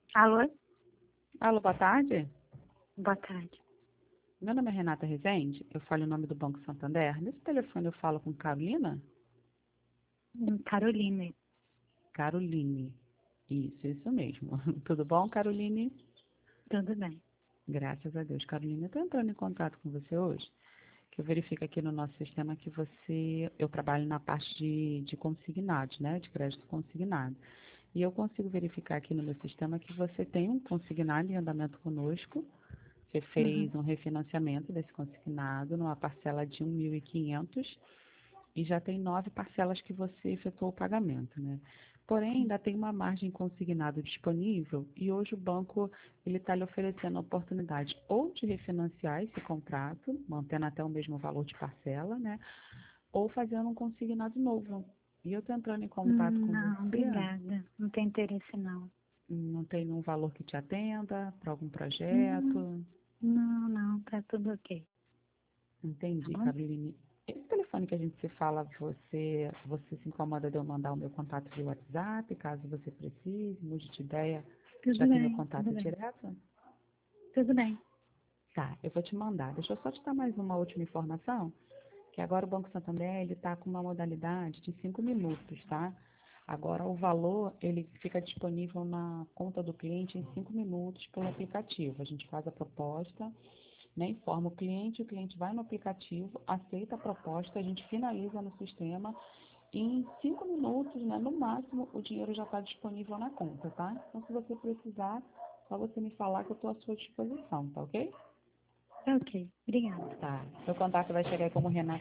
Alô? Alô, boa tarde. Boa tarde. Meu nome é Renata Rezende, eu falo em nome do Banco Santander. Nesse telefone eu falo com Carolina? Caroline. Caroline. Isso mesmo. Tudo bom, Caroline? Tudo bem. Graças a Deus. Caroline, eu estou entrando em contato com você hoje, que eu verifico aqui no nosso sistema que eu trabalho na parte de consignados, né, de crédito consignado. E eu consigo verificar aqui no meu sistema que você tem um consignado em andamento conosco. Você Uhum. fez um refinanciamento desse consignado numa parcela de 1.500 e já tem 9 parcelas que você efetuou o pagamento, né? Porém, Sim. ainda tem uma margem consignado disponível e hoje o banco ele está lhe oferecendo a oportunidade ou de refinanciar esse contrato, mantendo até o mesmo valor de parcela, né? Ou fazendo um consignado novo. E eu estou entrando em contato com Não, você, obrigada. Não tem interesse, não. não tem um valor que te atenda para algum Não, projeto. não, tá tudo ok. Tá Entendi, bom? Caroline. Esse telefone que a gente se fala, você se incomoda de eu mandar o meu contato via WhatsApp, caso você precise, mude de ideia, já Tudo tem meu bem, contato tudo bem. direto? Tudo bem. Tá, eu vou te mandar. Deixa eu só te dar mais uma última informação, que agora o Banco Santander, ele está com uma modalidade de 5 minutos, tá? Agora o valor, ele fica disponível na conta do cliente em 5 minutos pelo aplicativo. A gente faz a proposta, né, informa o cliente vai no aplicativo, aceita a proposta, a gente finaliza no sistema e em 5 minutos, né, no máximo, o dinheiro já está disponível na conta, tá? Então, se você precisar, só você me falar que eu estou à sua disposição, tá ok? Tá ok. Obrigada. Tá. Seu contato vai chegar aí como Renata